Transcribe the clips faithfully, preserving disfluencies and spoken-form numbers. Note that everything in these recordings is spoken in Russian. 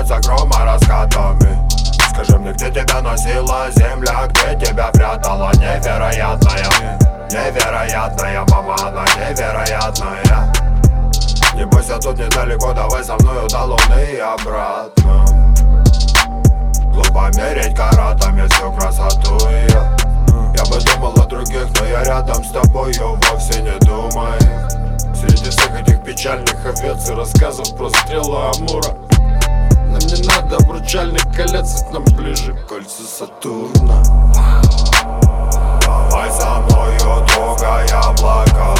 разразятся грома раскатами. Скажи мне, где тебя носила земля, где тебя прятала невероятная. Невероятная, мама, она невероятная. Не бойся, тут недалеко, давай со мною до луны и обратно. Глупо мерить каратами всю красоту ее. Я бы думал о других, но я рядом с тобою, вовсе не думай. Среди всех этих печальных овец и рассказов про стрелу Амура, нам не надо обручальных колец, нам ближе кольца Сатурна. Давай со мною, трогай облака,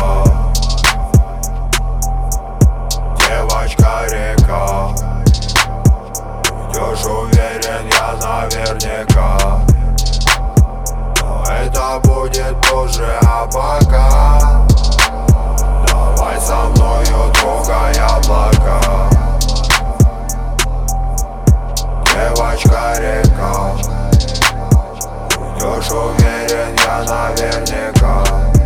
девочка-река. Идешь уверен, я наверняка, но это будет позже, а пока. Давай со мною, трогай облака, девочка-река. Идешь уверен, я наверняка,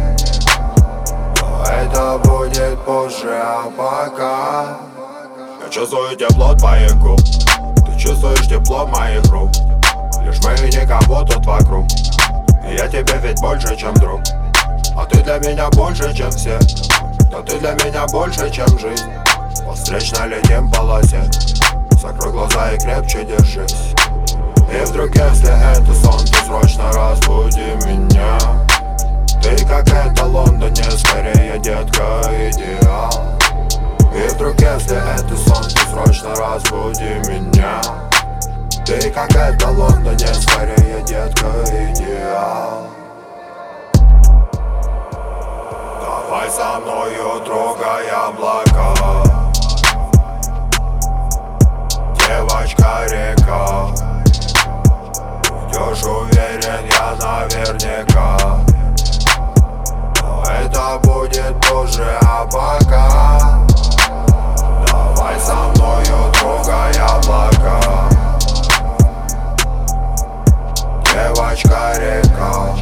но это будет позже, а пока. Я чувствую тепло твоих губ, ты чувствуешь тепло моих рук. Лишь мы и никого тут вокруг, и я тебе ведь больше, чем друг. А ты для меня больше, чем все, да ты для меня больше, чем жизнь. По встречной летим полосе, закрой глаза и крепче держись. И вдруг, если это сон, то срочно разбуди меня. Ты как это Лондоне, скорее, детка, идеал. И вдруг, если это сон, то срочно разбуди меня. Ты как это Лондоне, скорее, детка, идеал. Давай со мною, трогай облака, девочка-река. Идешь уверен, я наверняка, но это будет позже, а пока. Давай со мною, трогай облака, девочка-река.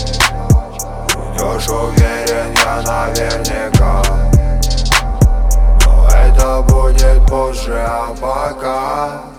Идешь уверен, я наверняка, но это будет позже, а пока.